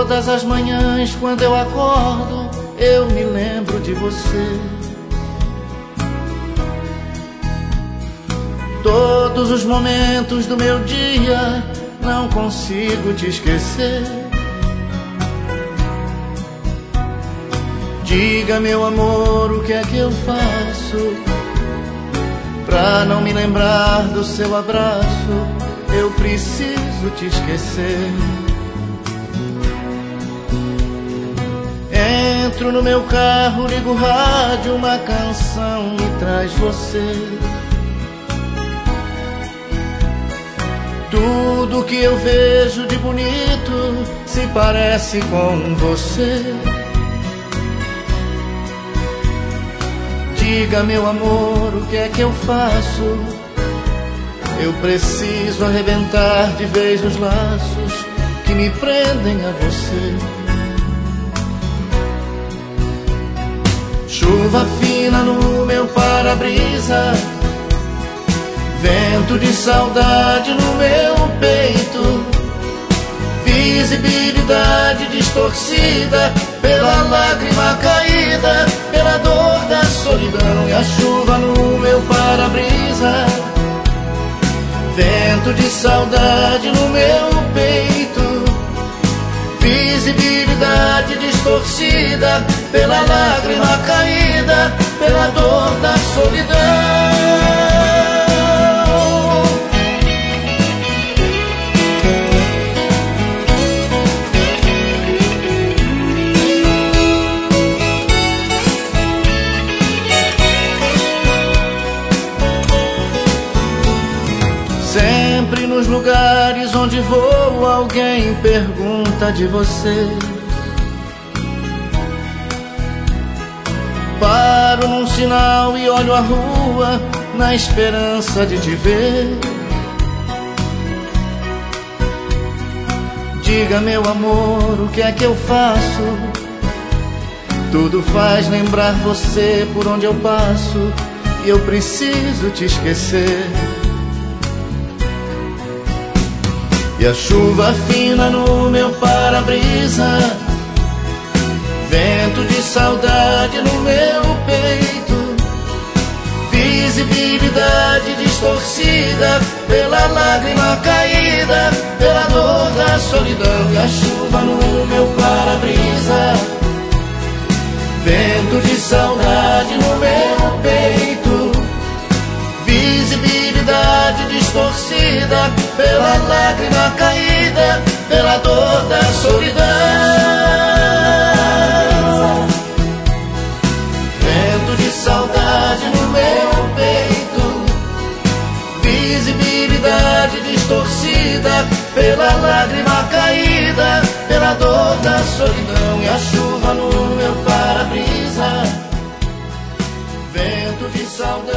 Todas as manhãs quando eu acordo, eu me lembro de você. Todos os momentos do meu dia, não consigo te esquecer. Diga, meu amor, o que é que eu faço pra não me lembrar do seu abraço? Eu preciso te esquecer. Entro no meu carro, ligo o rádio, uma canção me traz você. Tudo que eu vejo de bonito se parece com você. Diga, meu amor, o que é que eu faço? Eu preciso arrebentar de vez os laços que me prendem a você. Chuva fina no meu para-brisa, vento de saudade no meu peito, visibilidade distorcida pela lágrima caída, pela dor da solidão. E a chuva no meu para-brisa, vento de saudade no meu peito, visibilidade distorcida pela lágrima caída, pela dor da solidão. Sempre nos lugares onde vou, alguém pergunta de você. Paro num sinal e olho a rua na esperança de te ver. Diga, meu amor, o que é que eu faço? Tudo faz lembrar você por onde eu passo, e eu preciso te esquecer. E a chuva fina no meu para-brisa, vento de saudade no meu peito, visibilidade distorcida pela lágrima caída, pela dor da solidão. E a chuva no meu para-brisa, vento de saudade no meu peito, visibilidade distorcida pela lágrima caída, pela dor da solidão. Vento de saudade no meu peito, visibilidade distorcida pela lágrima caída, pela dor da solidão. E a chuva no meu para-brisa, vento de saudade.